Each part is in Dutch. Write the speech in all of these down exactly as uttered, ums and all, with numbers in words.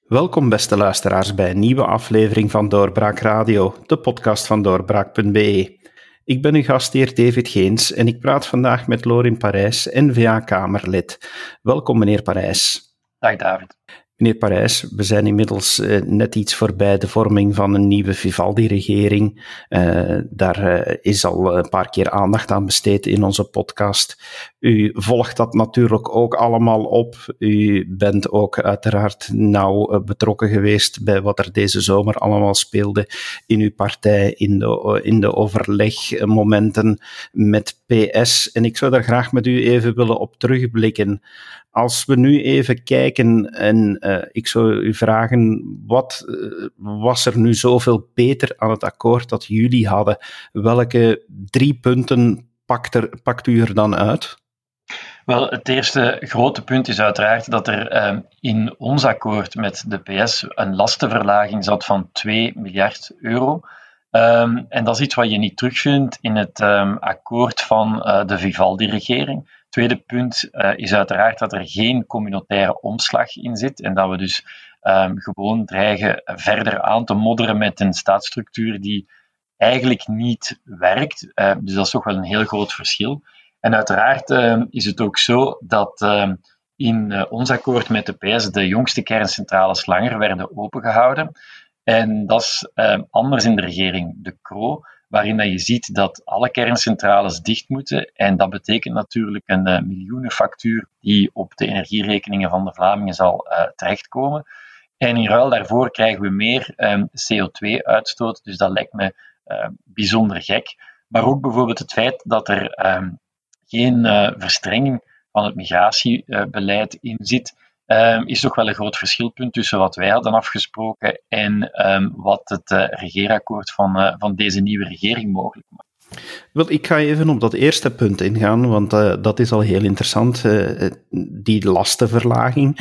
Welkom beste luisteraars bij een nieuwe aflevering van Doorbraak Radio, de podcast van doorbraak punt b e. Ik ben uw gastheer David Geens en ik praat vandaag met Lorin Parijs, N V A-Kamerlid. Welkom meneer Parijs. Dag David. Meneer Parijs, we zijn inmiddels uh, net iets voorbij de vorming van een nieuwe Vivaldi-regering. Uh, daar uh, is al een paar keer aandacht aan besteed in onze podcast. U volgt dat natuurlijk ook allemaal op. U bent ook uiteraard nauw uh, betrokken geweest bij wat er deze zomer allemaal speelde in uw partij, in de, uh, in de overlegmomenten met P S. En ik zou daar graag met u even willen op terugblikken. Als we nu even kijken en uh, ik zou u vragen, wat uh, was er nu zoveel beter aan het akkoord dat jullie hadden? Welke drie punten pakt, er, pakt u er dan uit? Wel, het eerste grote punt is uiteraard dat er uh, in ons akkoord met de P S een lastenverlaging zat van twee miljard euro. Um, en dat is iets wat je niet terugvindt in het um, akkoord van uh, de Vivaldi-regering. Tweede punt uh, is uiteraard dat er geen communautaire omslag in zit en dat we dus um, gewoon dreigen verder aan te modderen met een staatsstructuur die eigenlijk niet werkt. Uh, dus dat is toch wel een heel groot verschil. En uiteraard uh, is het ook zo dat uh, in uh, ons akkoord met de P S de jongste kerncentrales langer werden opengehouden. En dat is uh, anders in de regering De Croo, waarin dat je ziet dat alle kerncentrales dicht moeten. En dat betekent natuurlijk een uh, miljoenenfactuur die op de energierekeningen van de Vlamingen zal uh, terechtkomen. En in ruil daarvoor krijgen we meer um, C O twee uitstoot, dus dat lijkt me uh, bijzonder gek. Maar ook bijvoorbeeld het feit dat er um, geen uh, verstrenging van het migratiebeleid in zit, Um, is toch wel een groot verschilpunt tussen wat wij hadden afgesproken en um, wat het uh, regeerakkoord van, uh, van deze nieuwe regering mogelijk maakt. Wel, ik ga even op dat eerste punt ingaan, want uh, dat is al heel interessant, uh, die lastenverlaging.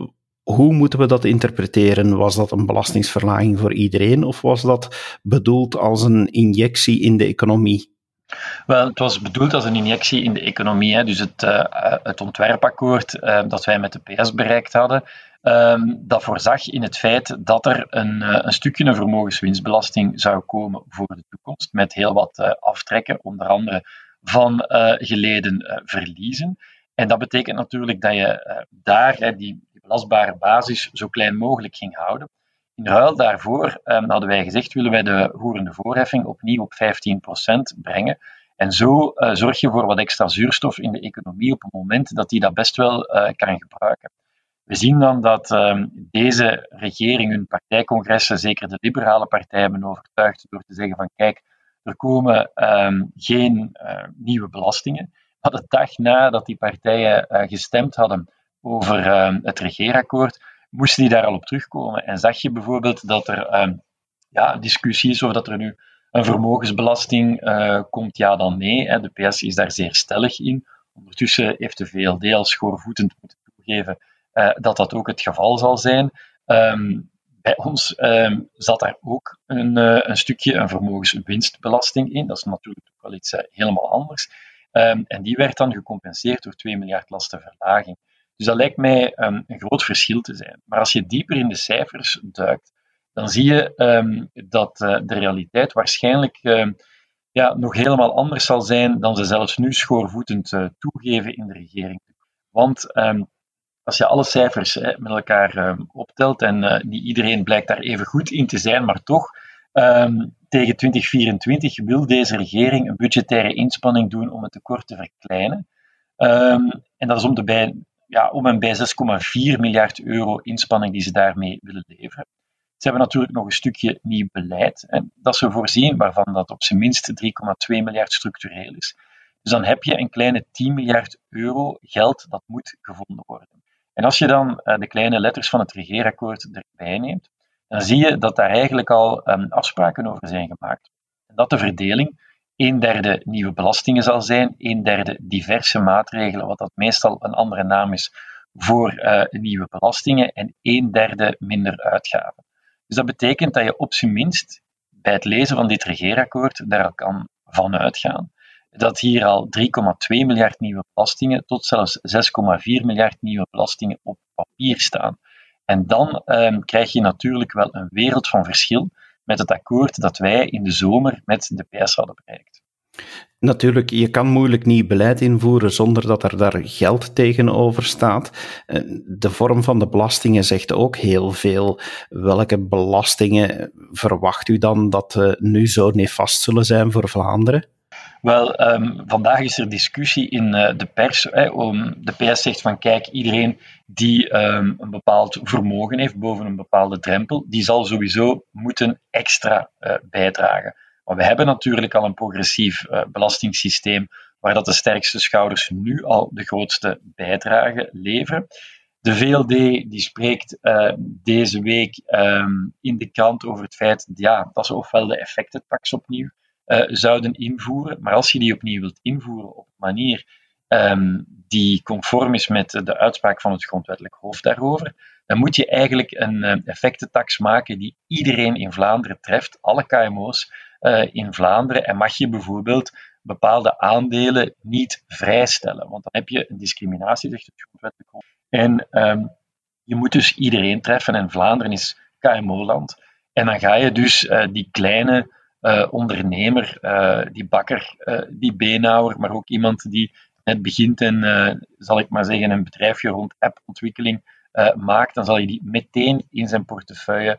Hoe moeten we dat interpreteren? Was dat een belastingsverlaging voor iedereen of was dat bedoeld als een injectie in de economie? Wel, het was bedoeld als een injectie in de economie. Hè. Dus het, uh, het ontwerpakkoord uh, dat wij met de P S bereikt hadden, um, dat voorzag in het feit dat er een, uh, een stukje een vermogenswinstbelasting zou komen voor de toekomst, met heel wat uh, aftrekken, onder andere van uh, geleden uh, verliezen. En dat betekent natuurlijk dat je uh, daar uh, die, die belastbare basis zo klein mogelijk ging houden. In ruil daarvoor um, hadden wij gezegd, willen wij de roerende voorheffing opnieuw op vijftien procent brengen. En zo uh, zorg je voor wat extra zuurstof in de economie op het moment dat die dat best wel uh, kan gebruiken. We zien dan dat um, deze regering hun partijcongressen, zeker de liberale partij, hebben overtuigd door te zeggen van kijk, er komen um, geen uh, nieuwe belastingen. Maar de dag nadat die partijen uh, gestemd hadden over uh, het regeerakkoord, moesten die daar al op terugkomen. En zag je bijvoorbeeld dat er um, ja, discussie is of dat er nu een vermogensbelasting uh, komt, ja dan nee. Hè. De P S is daar zeer stellig in. Ondertussen heeft de V L D al schoorvoetend moeten toegeven uh, dat dat ook het geval zal zijn. Um, bij ons um, zat daar ook een, uh, een stukje een vermogenswinstbelasting in. Dat is natuurlijk ook wel iets uh, helemaal anders. Um, en die werd dan gecompenseerd door twee miljard lastenverlaging. Dus dat lijkt mij um, een groot verschil te zijn. Maar als je dieper in de cijfers duikt, dan zie je um, dat uh, de realiteit waarschijnlijk um, ja, nog helemaal anders zal zijn dan ze zelfs nu schoorvoetend uh, toegeven in de regering. Want um, als je alle cijfers hè, met elkaar um, optelt, en uh, niet iedereen blijkt daar even goed in te zijn, maar toch, um, tegen twintig vierentwintig wil deze regering een budgettaire inspanning doen om het tekort te verkleinen. Um, en dat is om de bij Ja, om en bij zes komma vier miljard euro inspanning die ze daarmee willen leveren. Ze hebben natuurlijk nog een stukje nieuw beleid. En dat ze voorzien, waarvan dat op zijn minst drie komma twee miljard structureel is. Dus dan heb je een kleine tien miljard euro geld dat moet gevonden worden. En als je dan uh, de kleine letters van het regeerakkoord erbij neemt, dan zie je dat daar eigenlijk al um, afspraken over zijn gemaakt. En dat de verdeling een derde nieuwe belastingen zal zijn, een derde diverse maatregelen, wat dat meestal een andere naam is voor uh, nieuwe belastingen, en een derde minder uitgaven. Dus dat betekent dat je op zijn minst bij het lezen van dit regeerakkoord daar al kan van uitgaan dat hier al drie komma twee miljard nieuwe belastingen tot zelfs zes komma vier miljard nieuwe belastingen op papier staan. En dan um, krijg je natuurlijk wel een wereld van verschil met het akkoord dat wij in de zomer met de P S hadden bereikt. Natuurlijk, je kan moeilijk nieuw beleid invoeren zonder dat er daar geld tegenover staat. De vorm van de belastingen zegt ook heel veel. Welke belastingen verwacht u dan dat nu zo nefast zullen zijn voor Vlaanderen? Wel, um, vandaag is er discussie in uh, de pers. Hè, om, de P S zegt van kijk, iedereen die um, een bepaald vermogen heeft boven een bepaalde drempel, die zal sowieso moeten extra uh, bijdragen. Maar we hebben natuurlijk al een progressief uh, belastingssysteem waar dat de sterkste schouders nu al de grootste bijdrage leveren. De V L D die spreekt uh, deze week um, in de krant over het feit ja, dat ze ofwel de effectentax opnieuw uh, zouden invoeren, maar als je die opnieuw wilt invoeren op een manier um, die conform is met de uitspraak van het grondwettelijk hof daarover, dan moet je eigenlijk een uh, effectentax maken die iedereen in Vlaanderen treft, alle K M O's uh, in Vlaanderen, en mag je bijvoorbeeld bepaalde aandelen niet vrijstellen, want dan heb je een discriminatie, zegt het grondwettelijk hof. En um, je moet dus iedereen treffen, en Vlaanderen is K M O-land. En dan ga je dus uh, die kleine uh, ondernemer, uh, die bakker, uh, die beenhouwer, maar ook iemand die net begint en, uh, zal ik maar zeggen, een bedrijfje rond appontwikkeling uh, maakt, dan zal je die meteen in zijn portefeuille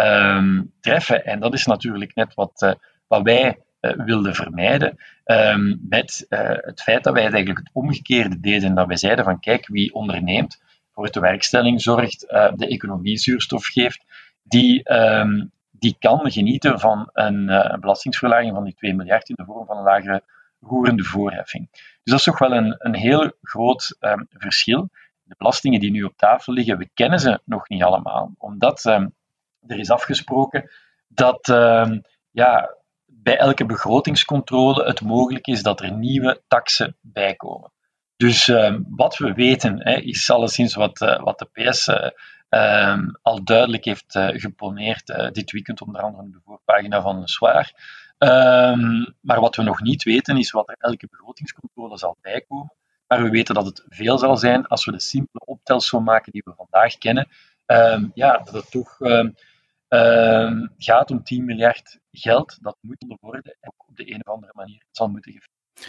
um, treffen. En dat is natuurlijk net wat, uh, wat wij uh, wilden vermijden, um, met uh, het feit dat wij eigenlijk het omgekeerde deden, dat wij zeiden van kijk, wie onderneemt, voor de werkstelling zorgt, uh, de economie zuurstof geeft, die, um, die kan genieten van een, uh, een belastingsverlaging van die twee miljard in de vorm van een lagere roerende voorheffing. Dus dat is toch wel een, een heel groot um, verschil. De belastingen die nu op tafel liggen, we kennen ze nog niet allemaal, omdat um, er is afgesproken dat um, ja, bij elke begrotingscontrole het mogelijk is dat er nieuwe taksen bijkomen. Dus uh, wat we weten hè, is alleszins wat, uh, wat de P S uh, uh, al duidelijk heeft uh, geponeerd uh, dit weekend, onder andere op de voorpagina van Le Soir. Um, maar wat we nog niet weten is wat er elke begrotingscontrole zal bijkomen. Maar we weten dat het veel zal zijn als we de simpele optelsom maken die we vandaag kennen. Um, ja, dat het toch um, um, gaat om tien miljard geld dat moet worden en ook op de een of andere manier zal moeten geven.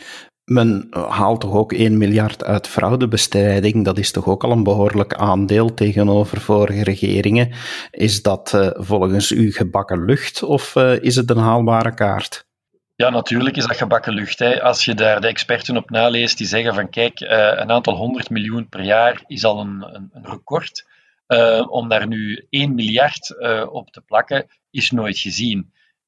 Men haalt toch ook één miljard uit fraudebestrijding. Dat is toch ook al een behoorlijk aandeel tegenover vorige regeringen. Is dat uh, volgens u gebakken lucht of uh, is het een haalbare kaart? Ja, natuurlijk is dat gebakken lucht. Hè. Als je daar de experten op naleest, die zeggen van kijk, uh, een aantal honderd miljoen per jaar is al een, een, een record. Uh, om daar nu één miljard uh, op te plakken, is nooit gezien.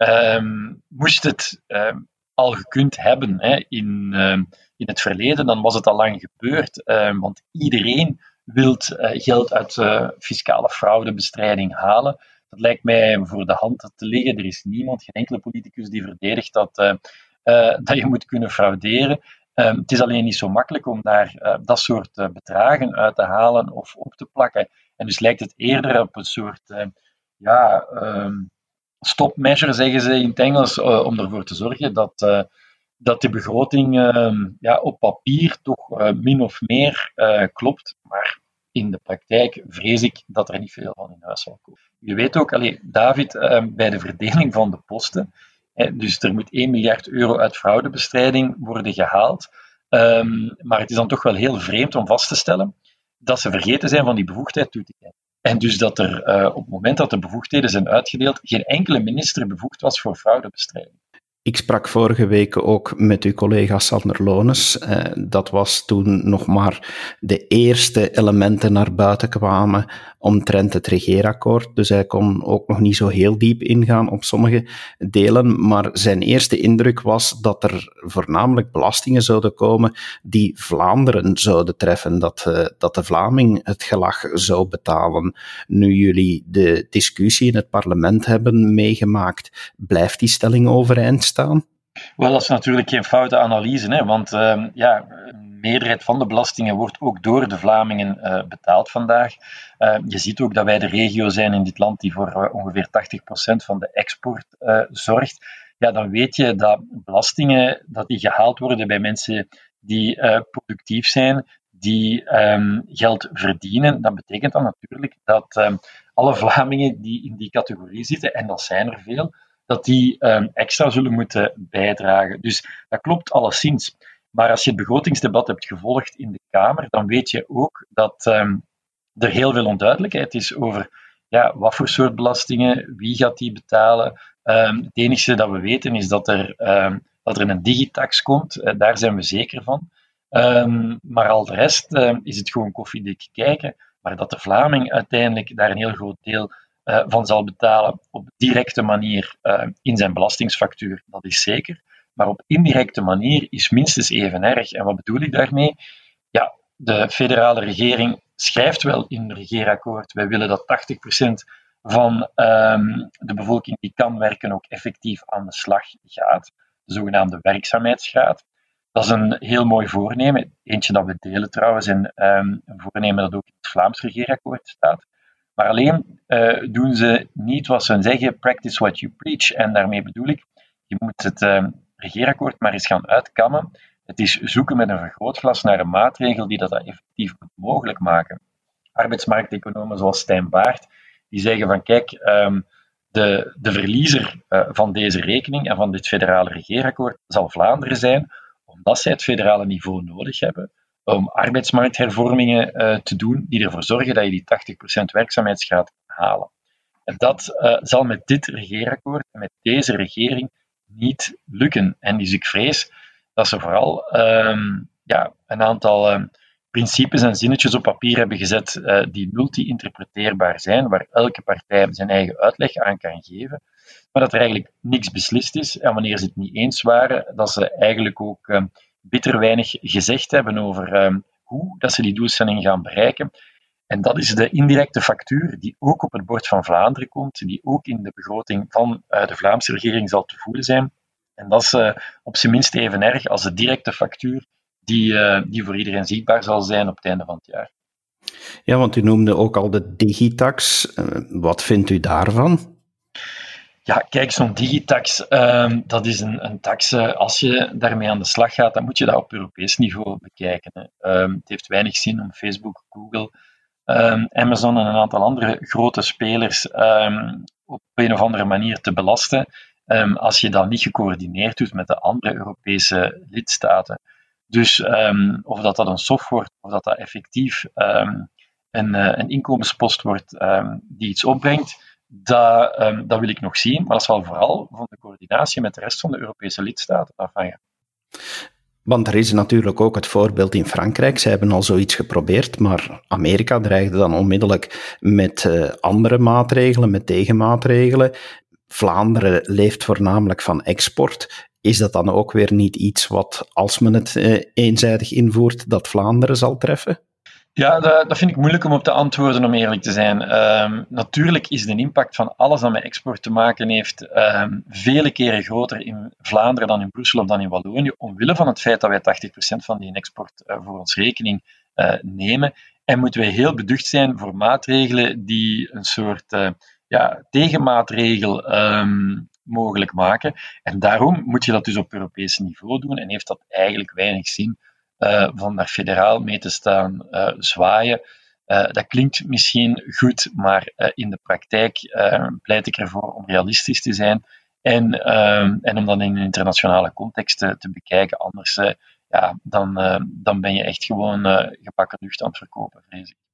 Um, moest het uh, al gekund hebben hè, in, uh, in het verleden, dan was het al lang gebeurd. Uh, want iedereen wil uh, geld uit uh, fiscale fraudebestrijding halen. Dat lijkt mij voor de hand te liggen. Er is niemand, geen enkele politicus die verdedigt dat, uh, uh, dat je moet kunnen frauderen. Uh, het is alleen niet zo makkelijk om daar uh, dat soort uh, bedragen uit te halen of op te plakken. En dus lijkt het eerder op een soort uh, ja, um, stop measure, zeggen ze in het Engels, uh, om ervoor te zorgen dat, uh, dat de begroting uh, ja, op papier toch uh, min of meer uh, klopt. Maar in de praktijk vrees ik dat er niet veel van in huis zal komen. Je weet ook, allez, David, uh, bij de verdeling van de posten, hè, dus er moet één miljard euro uit fraudebestrijding worden gehaald, um, maar het is dan toch wel heel vreemd om vast te stellen dat ze vergeten zijn van die bevoegdheid toe te kijken. En dus dat er uh, op het moment dat de bevoegdheden zijn uitgedeeld, geen enkele minister bevoegd was voor fraudebestrijding. Ik sprak vorige week ook met uw collega Sander Lones. Uh, dat was toen nog maar de eerste elementen naar buiten kwamen omtrent het regeerakkoord. Dus hij kon ook nog niet zo heel diep ingaan op sommige delen. Maar zijn eerste indruk was dat er voornamelijk belastingen zouden komen die Vlaanderen zouden treffen. Dat, uh, dat de Vlaming het gelag zou betalen. Nu jullie de discussie in het parlement hebben meegemaakt, blijft die stelling overeind staan? Wel, dat is natuurlijk geen foute analyse, hè, want uh, ja, een meerderheid van de belastingen wordt ook door de Vlamingen uh, betaald vandaag. Uh, je ziet ook dat wij de regio zijn in dit land die voor uh, ongeveer tachtig procent van de export uh, zorgt. Ja, dan weet je dat belastingen dat die gehaald worden bij mensen die uh, productief zijn, die um, geld verdienen, dan betekent dat natuurlijk dat um, alle Vlamingen die in die categorie zitten, en dat zijn er veel, dat die um, extra zullen moeten bijdragen. Dus dat klopt alleszins. Maar als je het begrotingsdebat hebt gevolgd in de Kamer, dan weet je ook dat um, er heel veel onduidelijkheid is over ja, wat voor soort belastingen, wie gaat die betalen. Um, het enige dat we weten is dat er, um, dat er een digitax komt, uh, daar zijn we zeker van. Um, maar al de rest uh, is het gewoon koffiedik kijken. Maar dat de Vlaming uiteindelijk daar een heel groot deel uh, van zal betalen op directe manier uh, in zijn belastingsfactuur, dat is zeker. Maar op indirecte manier is minstens even erg. En wat bedoel ik daarmee? Ja, de federale regering schrijft wel in het regeerakkoord, wij willen dat tachtig procent van um, de bevolking die kan werken ook effectief aan de slag gaat. De zogenaamde werkzaamheidsgraad. Dat is een heel mooi voornemen. Eentje dat we delen trouwens, en um, een voornemen dat ook in het Vlaams regeerakkoord staat. Maar alleen uh, doen ze niet wat ze zeggen, practice what you preach. En daarmee bedoel ik, je moet het uh, regeerakkoord maar eens gaan uitkammen. Het is zoeken met een vergrootglas naar een maatregel die dat effectief moet mogelijk maken. Arbeidsmarkteconomen zoals Stijn Baert, die zeggen van kijk, um, de, de verliezer uh, van deze rekening en van dit federale regeerakkoord zal Vlaanderen zijn, omdat zij het federale niveau nodig hebben om arbeidsmarkthervormingen uh, te doen die ervoor zorgen dat je die tachtig procent werkzaamheidsgraad halen. En dat uh, zal met dit regeerakkoord en met deze regering niet lukken. En dus ik vrees dat ze vooral um, ja, een aantal um, principes en zinnetjes op papier hebben gezet uh, die multi-interpreteerbaar zijn, waar elke partij zijn eigen uitleg aan kan geven, maar dat er eigenlijk niks beslist is. En wanneer ze het niet eens waren, dat ze eigenlijk ook um, bitter weinig gezegd hebben over um, hoe dat ze die doelstelling gaan bereiken. En dat is de indirecte factuur die ook op het bord van Vlaanderen komt, die ook in de begroting van uh, de Vlaamse regering zal te voelen zijn. En dat is uh, op zijn minst even erg als de directe factuur die, uh, die voor iedereen zichtbaar zal zijn op het einde van het jaar. Ja, want u noemde ook al de digitax. Uh, wat vindt u daarvan? Ja, kijk, zo'n digitax, um, dat is een, een tax. Uh, als je daarmee aan de slag gaat, dan moet je dat op Europees niveau bekijken. Hè. Um, het heeft weinig zin om Facebook, Google, um, Amazon en een aantal andere grote spelers um, op een of andere manier te belasten, um, als je dat niet gecoördineerd doet met de andere Europese lidstaten. Dus um, of dat, dat een soft wordt, of dat dat effectief um, een, een inkomenspost wordt um, die iets opbrengt, Dat, um, dat wil ik nog zien, maar dat zal vooral van de coördinatie met de rest van de Europese lidstaten afhangen. Want er is natuurlijk ook het voorbeeld in Frankrijk. Ze hebben al zoiets geprobeerd, maar Amerika dreigde dan onmiddellijk met uh, andere maatregelen, met tegenmaatregelen. Vlaanderen leeft voornamelijk van export. Is dat dan ook weer niet iets wat, als men het uh, eenzijdig invoert, dat Vlaanderen zal treffen? Ja, dat, dat vind ik moeilijk om op te antwoorden, om eerlijk te zijn. Um, natuurlijk is de impact van alles dat met export te maken heeft um, vele keren groter in Vlaanderen dan in Brussel of dan in Wallonië, omwille van het feit dat wij tachtig procent van die export uh, voor ons rekening uh, nemen. En moeten wij heel beducht zijn voor maatregelen die een soort uh, ja, tegenmaatregel um, mogelijk maken. En daarom moet je dat dus op Europees niveau doen en heeft dat eigenlijk weinig zin Uh, van daar federaal mee te staan uh, zwaaien. Uh, dat klinkt misschien goed, maar uh, in de praktijk uh, pleit ik ervoor om realistisch te zijn en, uh, en om dat in een internationale context te, te bekijken. Anders uh, ja, dan, uh, dan ben je echt gewoon uh, gebakken lucht aan het verkopen, vrees ik.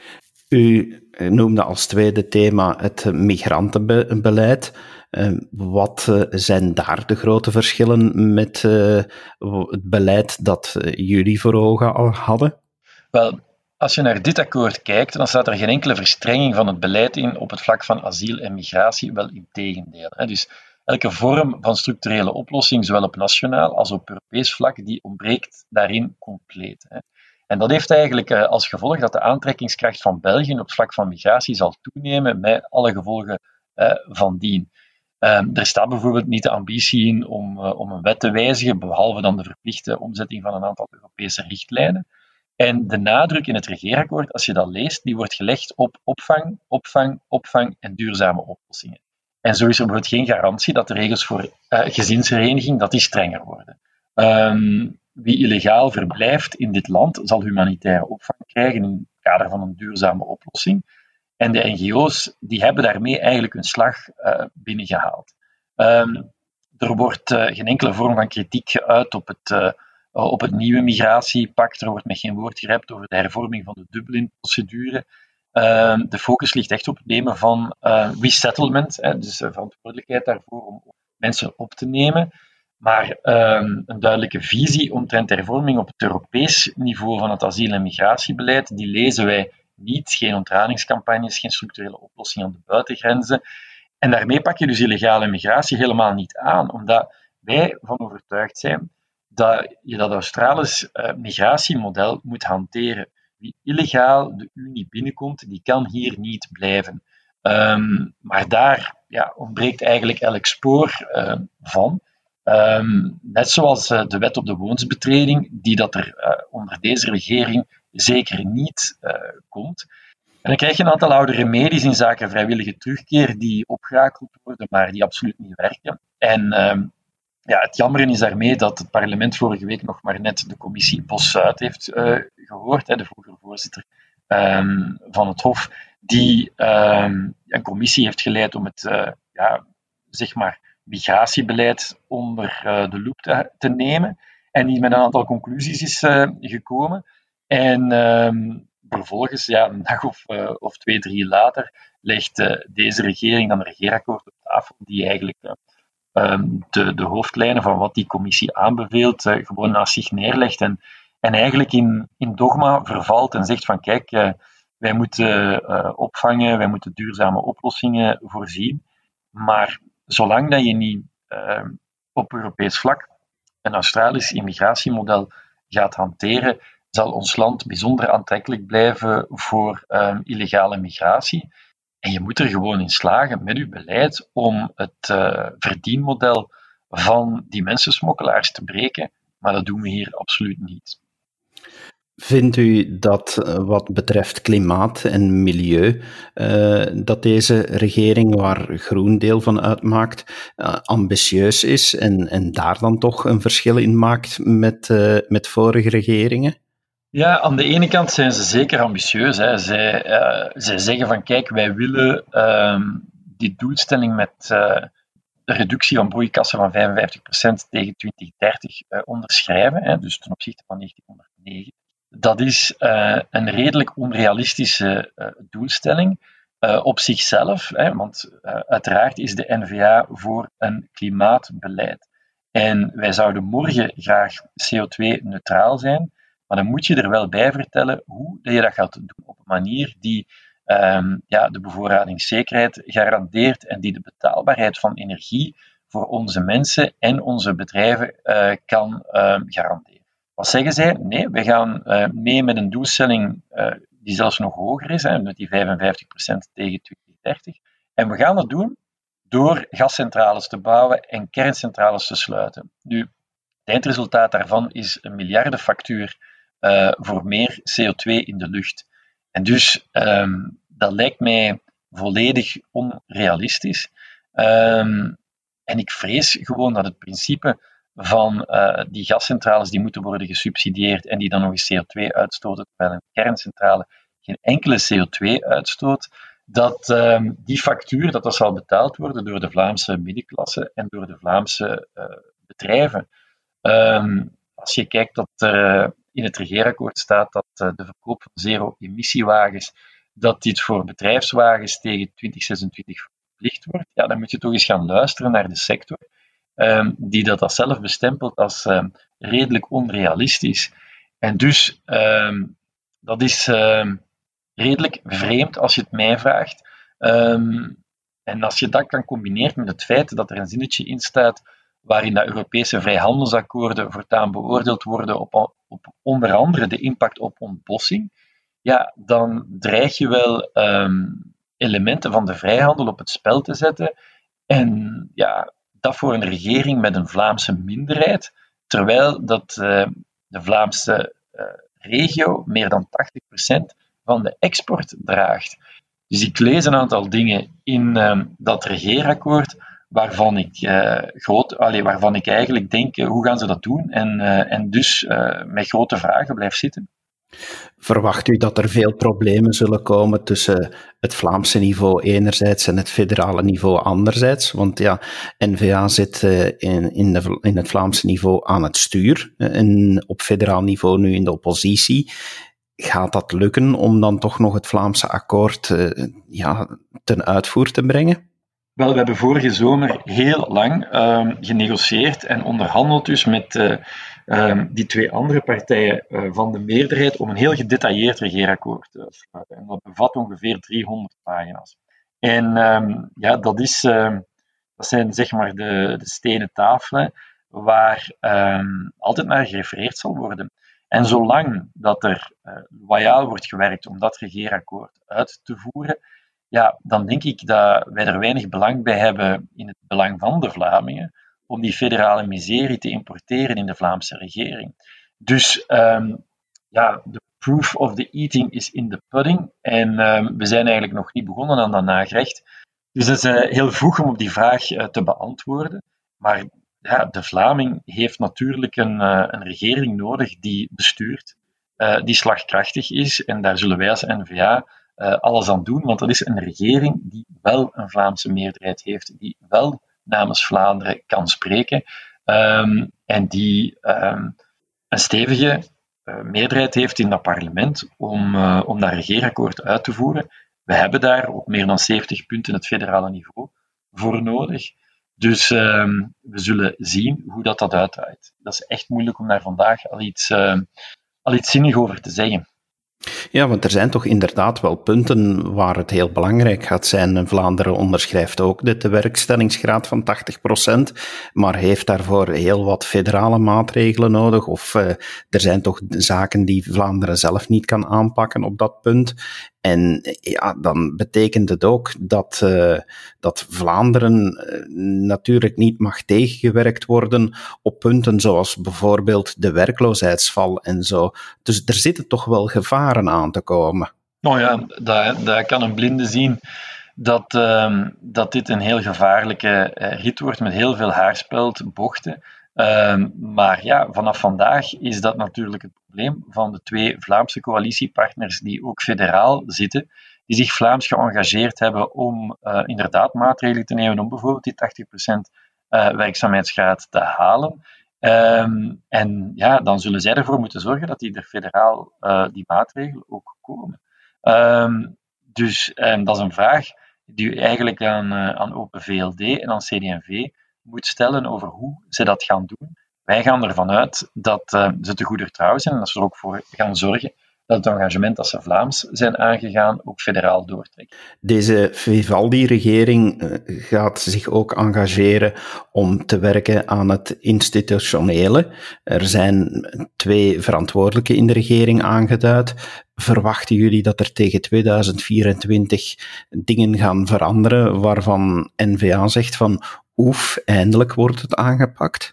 U noemde als tweede thema het migrantenbeleid. Uh, wat uh, zijn daar de grote verschillen met uh, het beleid dat uh, jullie voor ogen al hadden? Wel, als je naar dit akkoord kijkt, dan staat er geen enkele verstrenging van het beleid in op het vlak van asiel en migratie, wel in tegendeel. Hè. Dus elke vorm van structurele oplossing, zowel op nationaal als op Europees vlak, die ontbreekt daarin compleet. Hè. En dat heeft eigenlijk uh, als gevolg dat de aantrekkingskracht van België op het vlak van migratie zal toenemen, met alle gevolgen uh, van dien. Um, er staat bijvoorbeeld niet de ambitie in om, uh, om een wet te wijzigen, behalve dan de verplichte omzetting van een aantal Europese richtlijnen. En de nadruk in het regeerakkoord, als je dat leest, die wordt gelegd op opvang, opvang, opvang en duurzame oplossingen. En zo is er bijvoorbeeld geen garantie dat de regels voor uh, gezinshereniging dat die strenger worden. Um, wie illegaal verblijft in dit land zal humanitaire opvang krijgen in het kader van een duurzame oplossing. En de N G O's die hebben daarmee eigenlijk hun slag uh, binnengehaald. Um, er wordt uh, geen enkele vorm van kritiek geuit op het, uh, op het nieuwe migratiepact. Er wordt met geen woord gerept over de hervorming van de Dublin-procedure. Uh, de focus ligt echt op het nemen van uh, resettlement, hè, dus de verantwoordelijkheid daarvoor om mensen op te nemen. Maar um, een duidelijke visie omtrent de hervorming op het Europees niveau van het asiel- en migratiebeleid, die lezen wij niet. Geen onttradingscampagnes, geen structurele oplossing aan de buitengrenzen. En daarmee pak je dus illegale migratie helemaal niet aan, omdat wij van overtuigd zijn dat je dat Australisch uh, migratiemodel moet hanteren. Wie illegaal de Unie binnenkomt, die kan hier niet blijven. Um, maar daar ja, ontbreekt eigenlijk elk spoor uh, van. Um, net zoals uh, de wet op de woonsbetreding, die dat er uh, onder deze regering zeker niet uh, komt. En dan krijg je een aantal oude remedies in zaken vrijwillige terugkeer die opgerakeld worden, maar die absoluut niet werken. En um, ja, het jammer is daarmee dat het parlement vorige week nog maar net de commissie Bos-Zuid heeft uh, gehoord, hè, de vroegere voorzitter um, van het Hof, die um, een commissie heeft geleid om het uh, ja, zeg maar migratiebeleid onder uh, de loep te, te nemen. En die met een aantal conclusies is uh, gekomen. En um, vervolgens, ja, een dag of, uh, of twee, drie later, legt uh, deze regering dan een regeerakkoord op tafel die eigenlijk uh, um, de, de hoofdlijnen van wat die commissie aanbeveelt uh, gewoon naast zich neerlegt en, en eigenlijk in, in dogma vervalt en zegt van kijk, uh, wij moeten uh, opvangen, wij moeten duurzame oplossingen voorzien, maar zolang dat je niet uh, op Europees vlak een Australisch immigratiemodel gaat hanteren, zal ons land bijzonder aantrekkelijk blijven voor um, illegale migratie. En je moet er gewoon in slagen met je beleid om het uh, verdienmodel van die mensensmokkelaars te breken. Maar dat doen we hier absoluut niet. Vindt u dat wat betreft klimaat en milieu, uh, dat deze regering, waar Groen deel van uitmaakt, uh, ambitieus is en, en daar dan toch een verschil in maakt met, uh, met vorige regeringen? Ja, aan de ene kant zijn ze zeker ambitieus. Hè. Zij, uh, zij zeggen van kijk, wij willen uh, die doelstelling met uh, de reductie van broeikassen van vijfenvijftig procent tegen twintig dertig uh, onderschrijven, hè, dus ten opzichte van negentienhonderdnegen. Dat is uh, een redelijk onrealistische uh, doelstelling uh, op zichzelf, hè, want uh, uiteraard is de N V A voor een klimaatbeleid. En wij zouden morgen graag C O twee neutraal zijn, maar dan moet je er wel bij vertellen hoe je dat gaat doen op een manier die um, ja, de bevoorradingszekerheid garandeert en die de betaalbaarheid van energie voor onze mensen en onze bedrijven uh, kan uh, garanderen. Wat zeggen zij? Nee, we gaan uh, mee met een doelstelling uh, die zelfs nog hoger is, hè, met die vijfenvijftig procent tegen twintig dertig. En we gaan dat doen door gascentrales te bouwen en kerncentrales te sluiten. Nu, het eindresultaat daarvan is een miljardenfactuur uh, voor meer C O twee in de lucht. En dus, um, dat lijkt mij volledig onrealistisch. Um, en ik vrees gewoon dat het principe van uh, die gascentrales die moeten worden gesubsidieerd en die dan nog eens C O twee uitstoten, terwijl een kerncentrale geen enkele C O twee uitstoot, dat um, die factuur dat dat zal betaald worden door de Vlaamse middenklasse en door de Vlaamse uh, bedrijven. Um, als je kijkt dat er uh, in het regeerakkoord staat dat uh, de verkoop van zero-emissiewagens, dat dit voor bedrijfswagens tegen twintig zesentwintig verplicht wordt, ja, dan moet je toch eens gaan luisteren naar de sector. Um, die dat, dat zelf bestempelt als um, redelijk onrealistisch. En dus, um, dat is um, redelijk vreemd als je het mij vraagt. Um, en als je dat kan combineren met het feit dat er een zinnetje in staat waarin dat Europese vrijhandelsakkoorden voortaan beoordeeld worden op, op onder andere de impact op ontbossing, ja, dan dreig je wel um, elementen van de vrijhandel op het spel te zetten. En ja, dat voor een regering met een Vlaamse minderheid, terwijl dat uh, de Vlaamse uh, regio meer dan tachtig procent van de export draagt. Dus ik lees een aantal dingen in uh, dat regeerakkoord waarvan ik, uh, groot, allee, waarvan ik eigenlijk denk, uh, hoe gaan ze dat doen? En, uh, en dus uh, met grote vragen blijf zitten. Verwacht u dat er veel problemen zullen komen tussen het Vlaamse niveau enerzijds en het federale niveau anderzijds? Want ja, N V A zit uh, in, in, de, in het Vlaamse niveau aan het stuur en op federaal niveau nu in de oppositie. Gaat dat lukken om dan toch nog het Vlaamse akkoord uh, ja, ten uitvoer te brengen? Wel, we hebben vorige zomer heel lang uh, genegocieerd en onderhandeld dus met uh, uh, die twee andere partijen uh, van de meerderheid om een heel gedetailleerd regeerakkoord te sluiten. En dat bevat ongeveer driehonderd pagina's. En um, ja, dat, is, uh, dat zijn zeg maar de, de stenen tafelen waar um, altijd naar gerefereerd zal worden. En zolang dat er uh, loyaal wordt gewerkt om dat regeerakkoord uit te voeren, ja, dan denk ik dat wij er weinig belang bij hebben in het belang van de Vlamingen om die federale miserie te importeren in de Vlaamse regering. Dus um, ja, de proof of the eating is in the pudding en um, we zijn eigenlijk nog niet begonnen aan dat nagerecht. Dus het is uh, heel vroeg om op die vraag uh, te beantwoorden, maar ja, de Vlaming heeft natuurlijk een, uh, een regering nodig die bestuurt, uh, die slagkrachtig is en daar zullen wij als N V A Uh, alles aan doen, want dat is een regering die wel een Vlaamse meerderheid heeft, die wel namens Vlaanderen kan spreken um, en die um, een stevige uh, meerderheid heeft in dat parlement om, uh, om dat regeerakkoord uit te voeren. We hebben daar op meer dan zeventig punten het federale niveau voor nodig. Dus um, we zullen zien hoe dat, dat uitdraait. Dat is echt moeilijk om daar vandaag al iets, uh, al iets zinnig over te zeggen. Ja, want er zijn toch inderdaad wel punten waar het heel belangrijk gaat zijn. Vlaanderen onderschrijft ook de tewerkstellingsgraad van tachtig procent, maar heeft daarvoor heel wat federale maatregelen nodig. Of uh, er zijn toch zaken die Vlaanderen zelf niet kan aanpakken op dat punt. En ja, dan betekent het ook dat, uh, dat Vlaanderen uh, natuurlijk niet mag tegengewerkt worden op punten zoals bijvoorbeeld de werkloosheidsval en zo. Dus er zitten toch wel gevaren aan te komen. Nou ja, dat, dat kan een blinde zien dat, uh, dat dit een heel gevaarlijke uh, rit wordt met heel veel haarspeld, bochten. Uh, maar ja, vanaf vandaag is dat natuurlijk het probleem van de twee Vlaamse coalitiepartners die ook federaal zitten, die zich Vlaams geëngageerd hebben om uh, inderdaad maatregelen te nemen om bijvoorbeeld die tachtig procent uh, werkzaamheidsgraad te halen. Um, en ja, dan zullen zij ervoor moeten zorgen dat die er federaal uh, die maatregelen ook komen. Um, dus um, dat is een vraag die u eigenlijk aan, uh, aan Open V L D en aan C D en V moet stellen over hoe ze dat gaan doen. Wij gaan ervan uit dat uh, ze te goeder trouw zijn en dat ze er ook voor gaan zorgen dat het engagement dat ze Vlaams zijn aangegaan ook federaal doortrekt. Deze Vivaldi-regering gaat zich ook engageren om te werken aan het institutionele. Er zijn twee verantwoordelijken in de regering aangeduid. Verwachten jullie dat er tegen tweeduizend vierentwintig dingen gaan veranderen waarvan N V A zegt van oef, eindelijk wordt het aangepakt?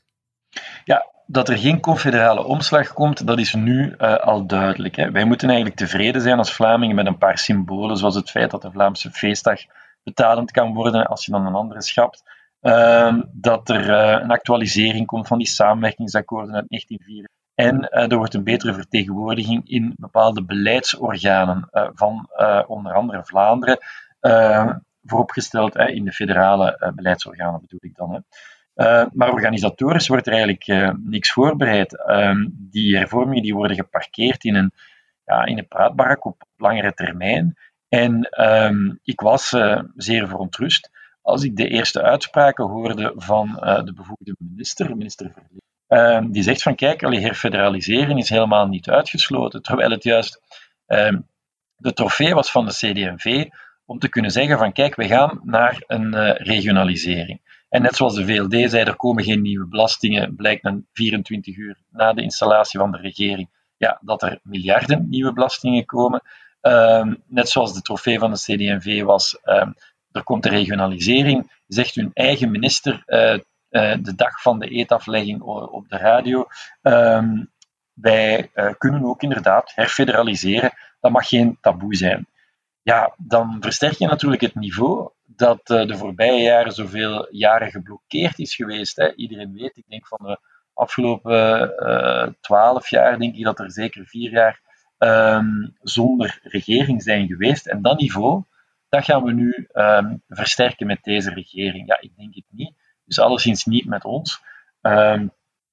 Ja, dat er geen confederale omslag komt, dat is nu uh, al duidelijk. Hè. Wij moeten eigenlijk tevreden zijn als Vlamingen met een paar symbolen, zoals het feit dat de Vlaamse feestdag betalend kan worden als je dan een andere schapt. Uh, dat er uh, een actualisering komt van die samenwerkingsakkoorden uit negentien vierenveertig. En uh, er wordt een betere vertegenwoordiging in bepaalde beleidsorganen uh, van uh, onder andere Vlaanderen uh, vooropgesteld uh, in de federale uh, beleidsorganen bedoel ik dan. Hè. Uh, maar organisatorisch wordt er eigenlijk uh, niks voorbereid. Uh, die hervormingen die worden geparkeerd in een, ja, in een praatbarak op langere termijn. En uh, ik was uh, zeer verontrust als ik de eerste uitspraken hoorde van uh, de bevoegde minister, minister Verleen, uh, die zegt van kijk, allee, herfederaliseren is helemaal niet uitgesloten, terwijl het juist uh, de trofee was van de C D en V om te kunnen zeggen van kijk, we gaan naar een uh, regionalisering. En net zoals de V L D zei, er komen geen nieuwe belastingen, blijkt na vierentwintig uur na de installatie van de regering, ja, dat er miljarden nieuwe belastingen komen. Uh, net zoals de trofee van de C D en V was, uh, er komt de regionalisering, zegt hun eigen minister uh, uh, de dag van de eetaflegging op de radio. Uh, wij uh, kunnen ook inderdaad herfederaliseren, dat mag geen taboe zijn. Ja, dan versterk je natuurlijk het niveau dat uh, de voorbije jaren zoveel jaren geblokkeerd is geweest. Hè. Iedereen weet, ik denk van de afgelopen twaalf uh, jaar, denk ik dat er zeker vier jaar um, zonder regering zijn geweest. En dat niveau, dat gaan we nu um, versterken met deze regering. Ja, ik denk het niet. Dus alleszins niet met ons. Um,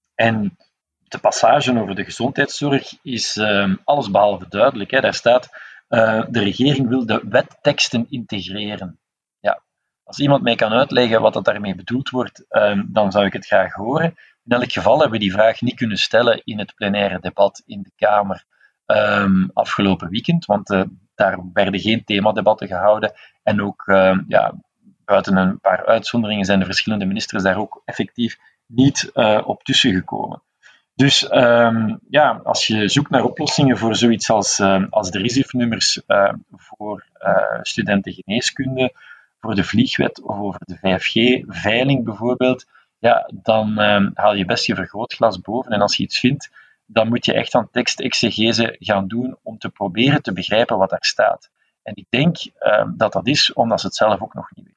en de passage over de gezondheidszorg is um, allesbehalve duidelijk. Hè. Daar staat, uh, de regering wil de wetteksten integreren. Ja. Als iemand mij kan uitleggen wat dat daarmee bedoeld wordt, um, dan zou ik het graag horen. In elk geval hebben we die vraag niet kunnen stellen in het plenaire debat in de Kamer um, afgelopen weekend, want uh, daar werden geen themadebatten gehouden. En ook, uh, ja, buiten een paar uitzonderingen zijn de verschillende ministers daar ook effectief niet uh, op tussen gekomen. Dus um, ja, als je zoekt naar oplossingen voor zoiets als, uh, als de R I S I F-nummers uh, voor uh, studenten geneeskunde, voor de vliegwet of over de vijf G-veiling bijvoorbeeld, ja, dan um, haal je best je vergrootglas boven. En als je iets vindt, dan moet je echt aan tekstexegese gaan doen om te proberen te begrijpen wat daar staat. En ik denk um, dat dat is omdat ze het zelf ook nog niet weten.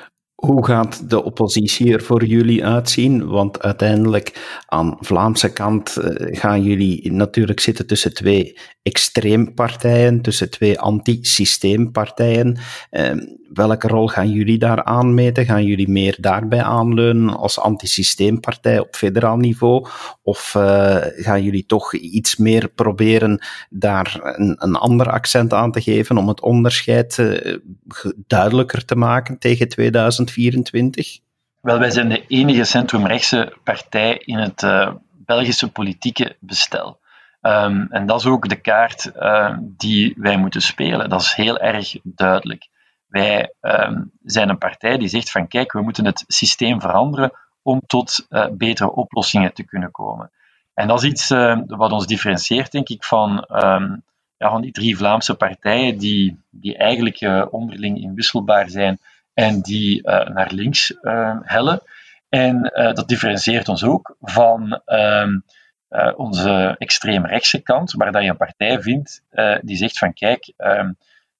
Hoe gaat de oppositie er voor jullie uitzien? Want uiteindelijk aan Vlaamse kant uh, gaan jullie natuurlijk zitten tussen twee extreempartijen, tussen twee anti-systeempartijen. Uh, welke rol gaan jullie daar aanmeten? Gaan jullie meer daarbij aanleunen als anti-systeempartij op federaal niveau? Of uh, gaan jullie toch iets meer proberen daar een, een ander accent aan te geven om het onderscheid uh, duidelijker te maken tegen tweeduizend vierentwintig? Wel, wij zijn de enige centrumrechtse partij in het uh, Belgische politieke bestel. Um, en dat is ook de kaart uh, die wij moeten spelen. Dat is heel erg duidelijk. Wij um, zijn een partij die zegt van kijk, we moeten het systeem veranderen om tot uh, betere oplossingen te kunnen komen. En dat is iets uh, wat ons differentieert, denk ik, van, um, ja, van die drie Vlaamse partijen die, die eigenlijk uh, onderling inwisselbaar zijn en die uh, naar links uh, hellen. En uh, dat differentieert ons ook van uh, uh, onze extreemrechtse kant, waar dat je een partij vindt uh, die zegt van kijk, uh,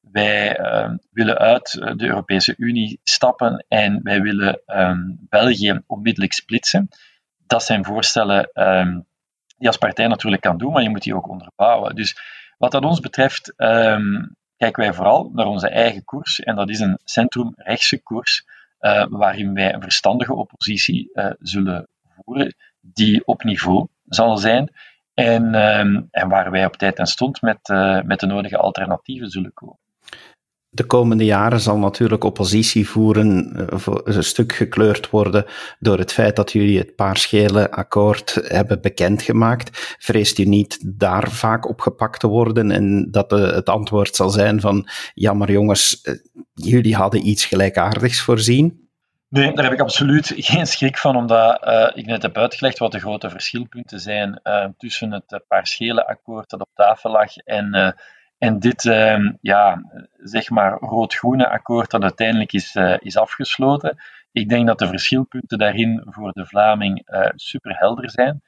wij uh, willen uit de Europese Unie stappen en wij willen uh, België onmiddellijk splitsen. Dat zijn voorstellen uh, die je als partij natuurlijk kan doen, maar je moet die ook onderbouwen. Dus wat dat ons betreft uh, kijken wij vooral naar onze eigen koers, en dat is een centrumrechtse koers, uh, waarin wij een verstandige oppositie uh, zullen voeren, die op niveau zal zijn, en, um, en waar wij op tijd en stond met, uh, met de nodige alternatieven zullen komen. De komende jaren zal natuurlijk oppositie voeren voor een stuk gekleurd worden door het feit dat jullie het Paars-Gele-akkoord hebben bekendgemaakt. Vreest u niet daar vaak op gepakt te worden en dat de, het antwoord zal zijn van ja, maar jongens, jullie hadden iets gelijkaardigs voorzien? Nee, daar heb ik absoluut geen schrik van, omdat uh, ik net heb uitgelegd wat de grote verschilpunten zijn uh, tussen het Paars-Gele-akkoord dat op tafel lag en uh, En dit, uh, ja, zeg maar, rood-groene akkoord dat uiteindelijk is, uh, is afgesloten. Ik denk dat de verschilpunten daarin voor de Vlaming uh, superhelder zijn.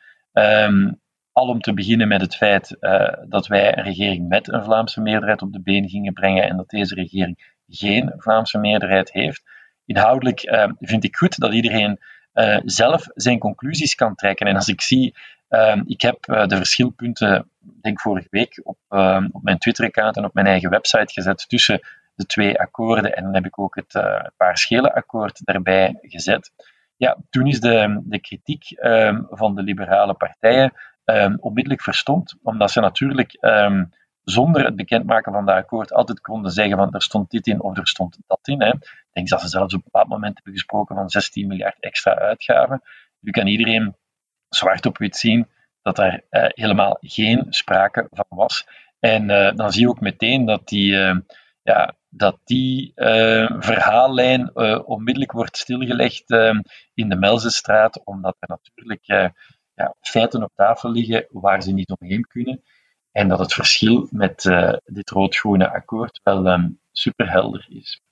Um, al om te beginnen met het feit uh, dat wij een regering met een Vlaamse meerderheid op de been gingen brengen en dat deze regering geen Vlaamse meerderheid heeft. Inhoudelijk uh, vind ik goed dat iedereen uh, zelf zijn conclusies kan trekken. En als ik zie... Uh, ik heb uh, de verschilpunten, denk vorige week, op, uh, op mijn Twitter-account en op mijn eigen website gezet tussen de twee akkoorden. En dan heb ik ook het uh, Paars-Gele-akkoord daarbij gezet. Ja, toen is de, de kritiek um, van de liberale partijen um, onmiddellijk verstomd, omdat ze natuurlijk um, zonder het bekendmaken van dat akkoord altijd konden zeggen van er stond dit in of er stond dat in. Hè. Ik denk dat ze zelfs op een bepaald moment hebben gesproken van zestien miljard extra uitgaven. Nu kan iedereen zwart op wit zien dat daar uh, helemaal geen sprake van was. En uh, dan zie je ook meteen dat die, uh, ja, dat die uh, verhaallijn uh, onmiddellijk wordt stilgelegd uh, in de Melzestraat, omdat er natuurlijk uh, ja, feiten op tafel liggen waar ze niet omheen kunnen. En dat het verschil met uh, dit rood-groene akkoord wel um, superhelder is.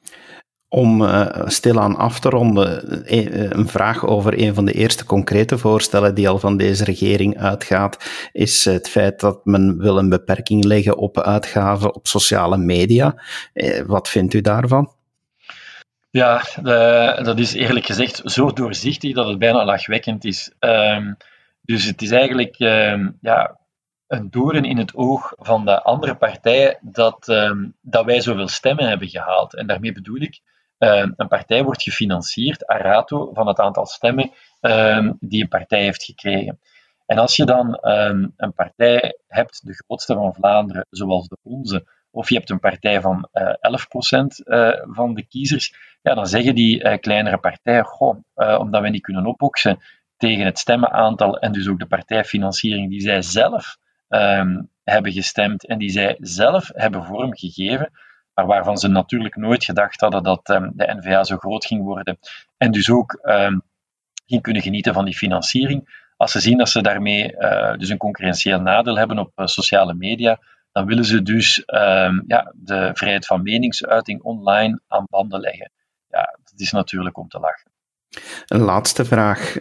Om uh, stilaan af te ronden, een vraag over een van de eerste concrete voorstellen die al van deze regering uitgaat, is het feit dat men wil een beperking leggen op uitgaven op sociale media. Wat vindt u daarvan? Ja, de, dat is eerlijk gezegd zo doorzichtig dat het bijna lachwekkend is. Um, dus het is eigenlijk um, ja, een doorn in het oog van de andere partijen dat, um, dat wij zoveel stemmen hebben gehaald. En daarmee bedoel ik, um, een partij wordt gefinancierd, a rato, van het aantal stemmen um, die een partij heeft gekregen. En als je dan um, een partij hebt, de grootste van Vlaanderen, zoals de onze, of je hebt een partij van uh, elf procent uh, van de kiezers, ja, dan zeggen die uh, kleinere partijen, goh, uh, omdat we niet kunnen opboksen tegen het stemmenaantal en dus ook de partijfinanciering die zij zelf um, hebben gestemd en die zij zelf hebben vormgegeven, maar waarvan ze natuurlijk nooit gedacht hadden dat um, de N V A zo groot ging worden en dus ook um, ging kunnen genieten van die financiering. Als ze zien dat ze daarmee uh, dus een concurrentieel nadeel hebben op uh, sociale media, dan willen ze dus um, ja, de vrijheid van meningsuiting online aan banden leggen. Ja, dat is natuurlijk om te lachen. Een laatste vraag.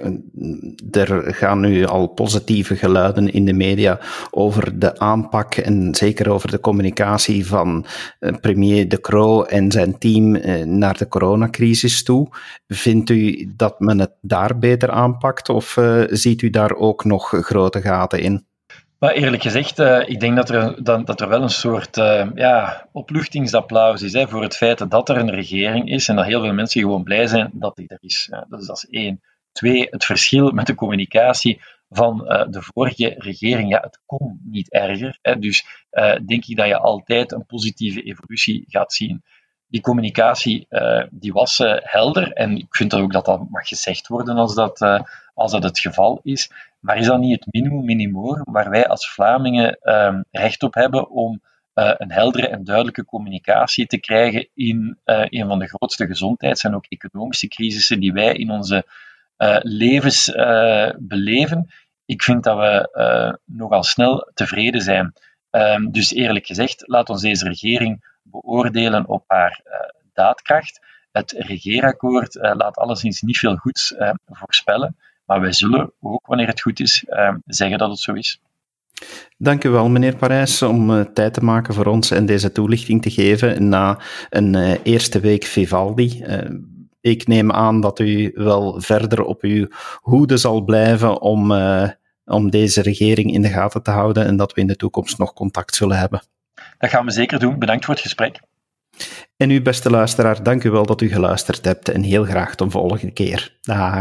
Er gaan nu al positieve geluiden in de media over de aanpak en zeker over de communicatie van premier De Croo en zijn team naar de coronacrisis toe. Vindt u dat men het daar beter aanpakt of uh, ziet u daar ook nog grote gaten in? Maar eerlijk gezegd, uh, ik denk dat er, dat, dat er wel een soort uh, ja, opluchtingsapplaus is hè, voor het feit dat er een regering is en dat heel veel mensen gewoon blij zijn dat die er is. Ja, dat is als één. Twee, het verschil met de communicatie van uh, de vorige regering, ja, het kon niet erger. Hè, dus uh, denk ik dat je altijd een positieve evolutie gaat zien. Die communicatie uh, die was uh, helder en ik vind ook dat dat mag gezegd worden als dat, uh, als dat het geval is. Maar is dat niet het minimum minimorum waar wij als Vlamingen uh, recht op hebben om uh, een heldere en duidelijke communicatie te krijgen in uh, een van de grootste gezondheids- en ook economische crisissen die wij in onze uh, levens uh, beleven? Ik vind dat we uh, nogal snel tevreden zijn. Um, dus eerlijk gezegd, laat ons deze regering beoordelen op haar uh, daadkracht. Het regeerakkoord uh, laat alleszins niet veel goeds uh, voorspellen, maar wij zullen ook, wanneer het goed is, uh, zeggen dat het zo is. Dank u wel, meneer Parijs, om uh, tijd te maken voor ons en deze toelichting te geven na een uh, eerste week Vivaldi. Uh, ik neem aan dat u wel verder op uw hoede zal blijven om, uh, om deze regering in de gaten te houden en dat we in de toekomst nog contact zullen hebben. Dat gaan we zeker doen. Bedankt voor het gesprek. En u, beste luisteraar, dank u wel dat u geluisterd hebt en heel graag tot de volgende keer. Dag.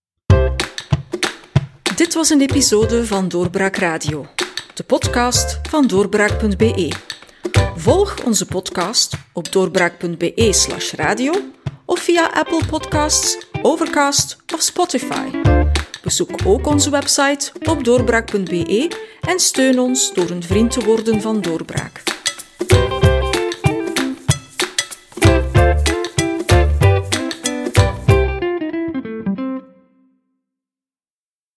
Dit was een episode van Doorbraak Radio, de podcast van doorbraak punt b e. Volg onze podcast op doorbraak punt b e slash radio of via Apple Podcasts, Overcast of Spotify. Bezoek ook onze website op doorbraak punt b e en steun ons door een vriend te worden van Doorbraak.